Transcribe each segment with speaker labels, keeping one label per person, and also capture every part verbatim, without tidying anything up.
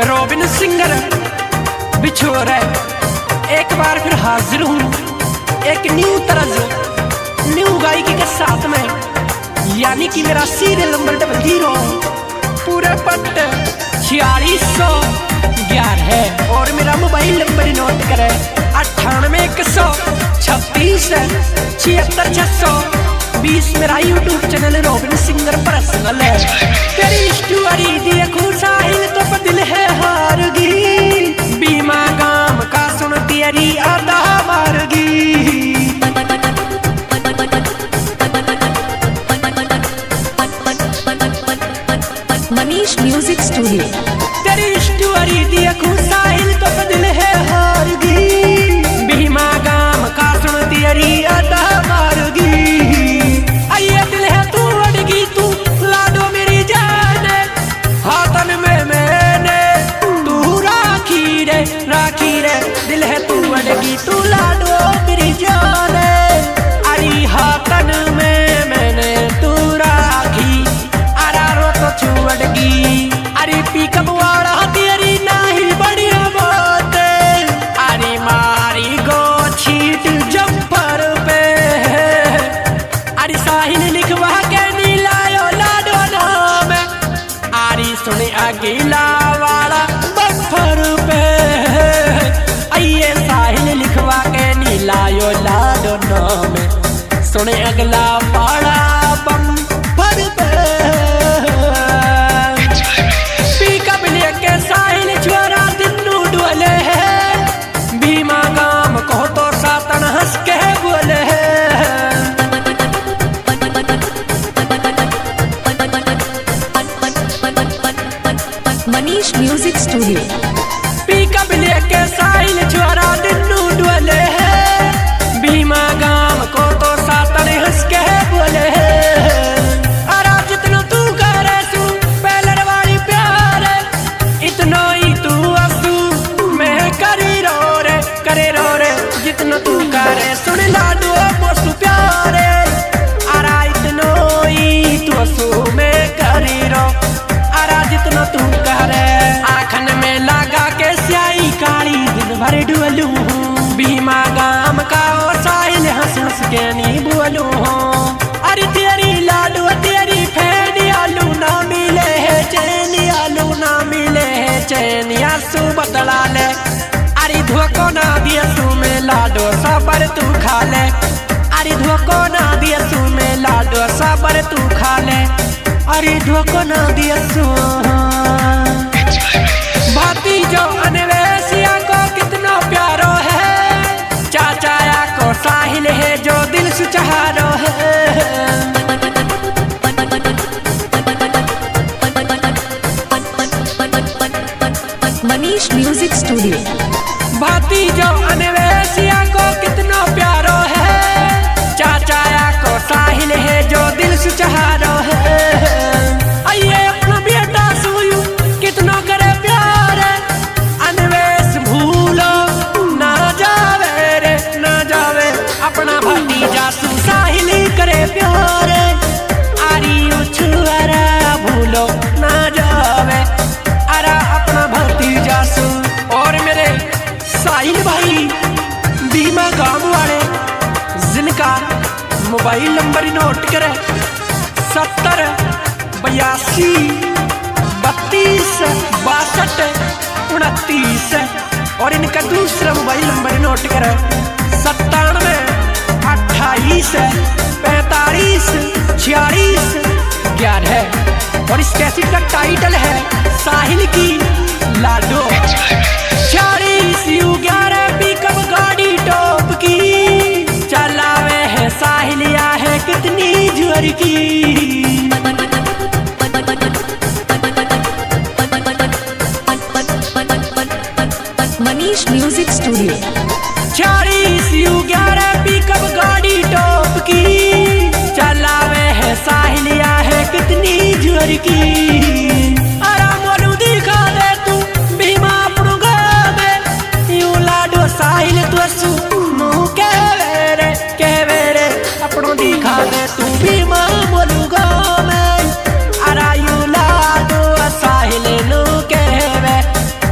Speaker 1: Robin singer Bichhor है। एक बार फिर हाजिर हूँ एक न्यू तरज न्यू गायकी के साथ में, यानी कि मेरा सीरियल नंबर डबल जीरो पूरे पट छियालीस सौ ग्यारह है और मेरा मोबाइल नंबर नोट करे अट्ठानवे एक सौ छब्बीस छिहत्तर छह सौ बीस। मेरा YouTube channel Robin singer personal है। तेरी स्टोरी देखूं साहिल तो बदल है हारगी, बीमा गाम का सुन तेरी आधा मारगी।
Speaker 2: Manish music studio.
Speaker 1: तेरी स्टोरी देखूं साहिल तो बदल है हारगी, बीमा गाम का सुन तेरी आधा मारगी। आइए दिल है तू अड़गी तू लाडो मेरी जान, हाथन में मैंने तू राखी रे राखी रे। दिल है तू अड़गी तू लाडो मेरी जान, अरे हाथन में मैंने तू राखी अरारो तो छुअड़गी। अरे पिकअप वाला तेरी नहीं बढ़िया बात, अरे मारी गो छीट जंपर पे। अरे साहिल लिखवा के नीलायो लाडो नाम, अरे सुने अगीला वाला बफर पे। आइए साहिल लिखवा के नीलायो लाडो नाम, सुने अगला वाला बम्फर पे। पिकअप लेके साहिल छोरा दिनू डोले है, बीमा गाम को तो सातन हंस के बोले है।
Speaker 2: Manish music studio.
Speaker 1: पिकअप लेके साहिल छोरा दिनू डोले है, बीमा गाम को तो सातन हंस के बोले है। अरे जितना तू करे सू पहलर वाली प्यार, इतना ही तू असू मैं करी रो रे करे रो रे। जितना तू करे सुन लाडो पोसू प्यारे, अरे इतना ही तू असू मैं करी रो। अरे जितना तू करे आखन में लगा के स्याही काली दिन भर डुअलू, बीमा गाम का ओ साहिल हंस हंस के नी बोलू। अरे तेरी लाडू तेरी फेनी आलू ना मिले है चैन, आलू ना मिले है चैन आंसू बतला ले। अरे धोखो ना दिया सू में लाडो सबर तू खा ले, अरे धोखो ना दिया सू में लाडो सबर तू खा ले। अरे धोखो ना दिया सू भाती जो अनवेशिया को कितना प्यारो है, चाचाया को साहिल है जो दिल से चाहारो है।
Speaker 2: Manish music studio.
Speaker 1: भाती जो अनवेशिया को कितना प्यारो है, चाचाया को साहिल है जो दिल से चाहारो है। आइए अपना बेटा सुयू कितना करे प्यार, अनवेश भूलो ना जावे रे ना जावे। अपना भतीजा सु साहिल करे प्यार, आरी उछुआरा भूलो ना जावे। अरे अपना भतीजा सु और मेरे साहिल भाई बीमा गांव वाले, जिनका मोबाइल नंबर नोट करे सत्तर बयासी बत्तीस बासठ उनतीस, और इनका दूसरा मोबाइल नंबर नोट करे सत्तानवे अट्ठाईस पैंतालीस छियालीस ग्यारह। और इस कैसेट का टाइटल है साहिल की लाडो। छियालीस यू ग्यारह पिकअप गाड़ी टॉप की, चलावे है साहिलिया है कितनी जोर की।
Speaker 2: Manish music studio.
Speaker 1: छियालीस यू ग्यारह पिकअप गाड़ी टॉप की, चलावे है साहिलिया है कितनी जोर की। अरे मोनू दिखा दे तू बीमा अपनू गावे, यू लाडो साहिल तो सू मुँह कहवे रे कहवे रे। अपनों दिखा दे तू बीमा मोनू गावे, अरे यू लाडो साहिल नू कहवे।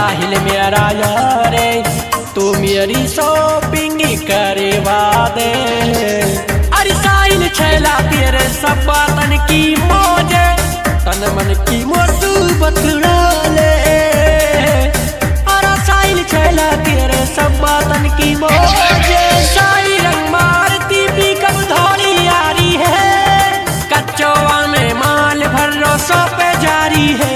Speaker 1: साहिल मेरा यार तू मेरी शॉपिंग करवा दे। अरे साहिल छैला तेरे सब बातन की मौजे तन मन की मुसीबत ले। अरे साहिल छैला तेरे सब बातन की मौजे साई रंग मारती पिकअप धोली यारी है कच्चोवा में माल भरोसा पे जारी है।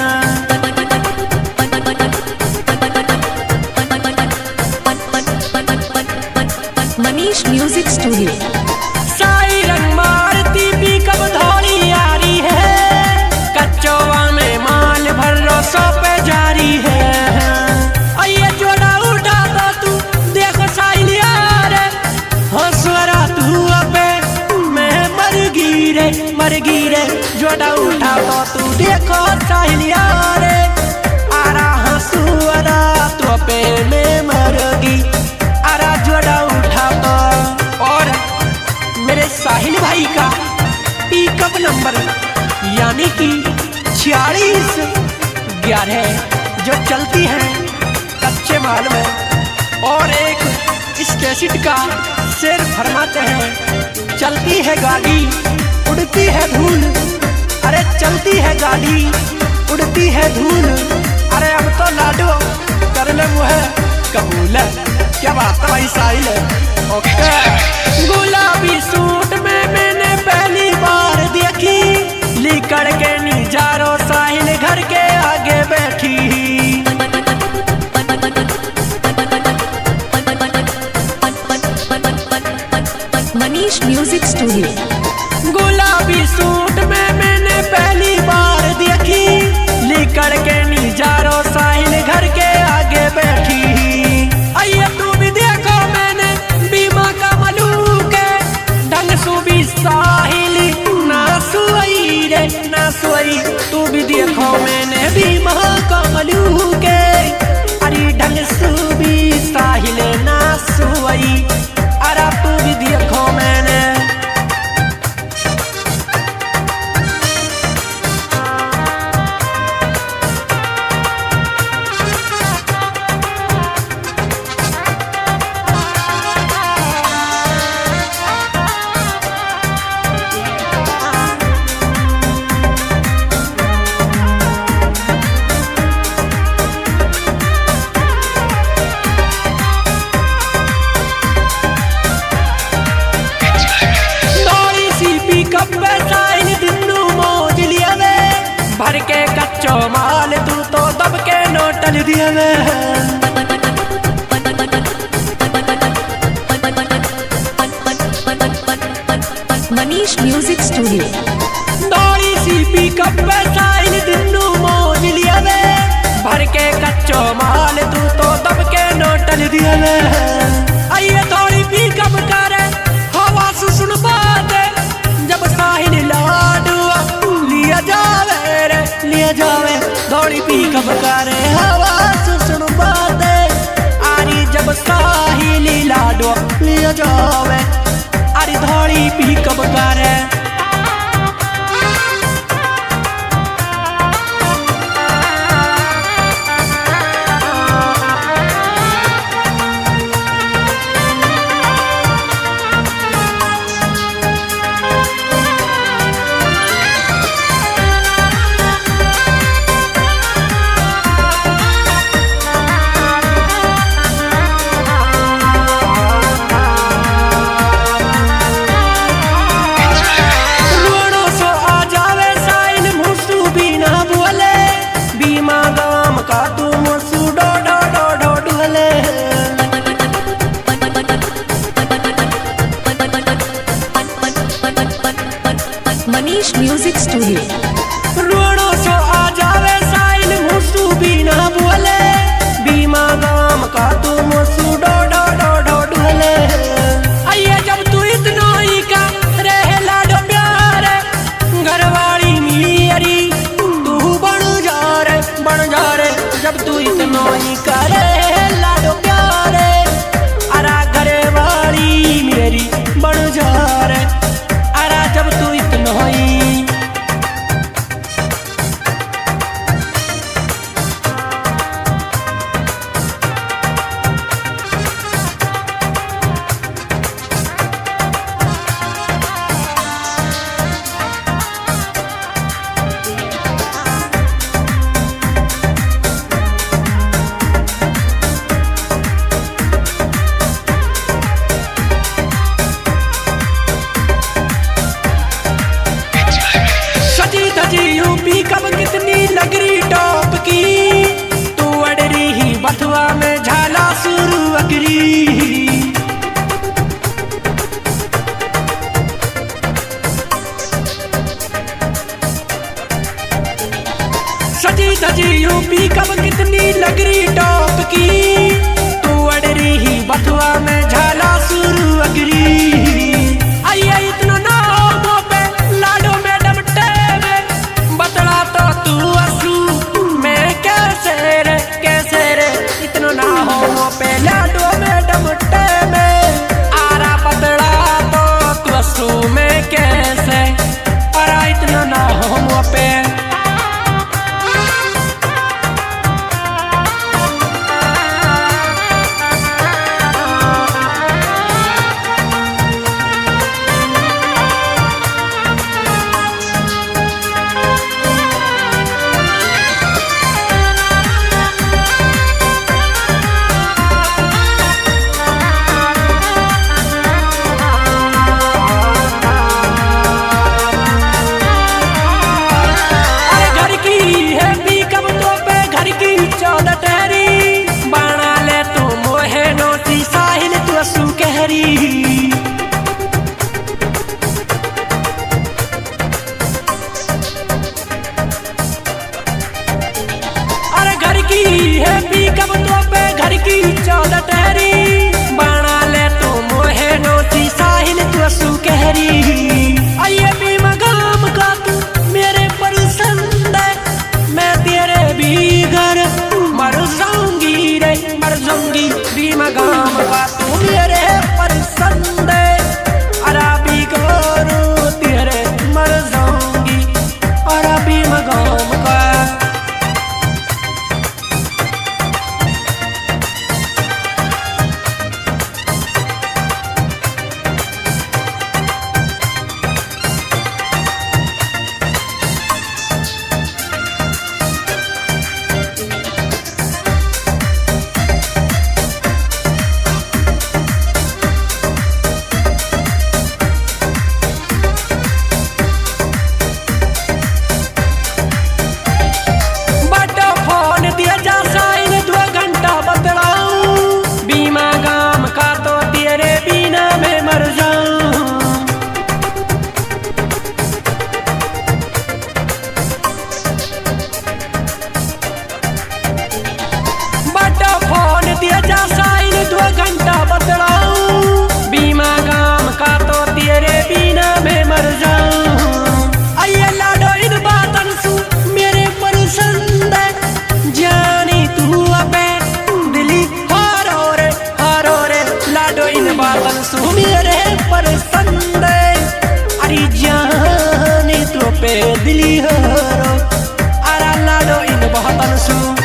Speaker 2: Manish music studio.
Speaker 1: साई रंग मारती पिकअप धोली यारी है कच्चोवा में माल भरोसा पे जारी है। आइए जोड़ा उठा तो तू देखो साहिल यार हंसवरा तू अबे मैं मर गिरे मर गिरे जोड़ा उठा तो तू देखो साहिल यार आरा हंसवरा तू पे मैं मरगी आरा जोड़ा उठा तो। और मेरे साहिल भाई का पिकअप नंबर यानी कि छियालीस ग्यारह जो चलती है कच्चे माल में। और एक इस कैसेट का शेर फरमाते हैं चलती है गाड़ी उड़ती है धूल। अरे चलती है गाड़ी उड़ती है धूल। अरे अब तो लाडो कर ले मुहे कबूल। क्या बात है भाई साहिल। ओके गुलाबी सूट में मैंने पहली बार देखी लिकड़ के निजारो साहिल घर के आगे बैठी।
Speaker 2: Manish music studio.
Speaker 1: गुलाबी सूट में मैंने पहली बार देखी लिकड़ के निजारो साहिल घर के आगे बैठी। आइए तू भी देखो मैंने बीमा का मलूक ढंग सुबी साहिल ना सुई रे ना सुई। तू भी देखो मैंने बीमा का मलूक अरे ढंग सुबी साहिल ना सुई। अरे तू भी देखो मैंने भर के कच्चो माल तू तो दब के नोटल दिया में।
Speaker 2: Manish music studio.
Speaker 1: दौड़ी सी पिकअप पे साहिल दिन्नू मौज लिया में भर के कच्चो माल तू तो दब के नोटल दिया में। आइए थोड़ी पिकअप करे हवा से सुन बात जब साहिल लाडू लिया जावे लिया जावे दौड़ी पिकअप करे हवा से सुन बात आरी जब साहिल लाडू लिया जावे आरी दौड़ी पिकअप करे।
Speaker 2: Manish music studio.
Speaker 1: रोड़ो सो आ जावे साहिल मुसु बिना बोले बीमा गाम का तू मुसु डो डो डो डो डोले। आइए जब तू इतना ही का रहे लाडो प्यारे घरवाली मेरी तू बन जा रे बन जा रे जब तू इतना ही का रहे लाडो प्यारे अरा घरवाली मेरी बन जा रे अरा जब तू इतना ही। यूपी कब कितनी लगरी टॉप की, तू अड़ रही बथुआ में झाला शुरू अगरी। आइए इतना ना हो पे लाडो मैडम टेमे, बतला तो तू असू मैं कैसे रे कैसे रे, इतना ना हो पे लाडो मैडम टेमे, आरा बतला तो तू असू मैं कैसे, और इतना ना हो पे। अरे घर की है पी कब तो पे घर की चौदह टहरी, बना ले तू मोहे नोची साहिल तू असू कहरी। आइए भी मगाम का तू मेरे पसंद है, मैं तेरे भी घर मर जाऊंगी रे मर जाऊंगी, भी मगाम का तू मेरे पसंद है, अरा भी करो तेरे मर जाऊंगी, अरा भी मगाम का। मेरे पसंद अरे जाने तो पे दिली हो, अरा लाडो इन बहुत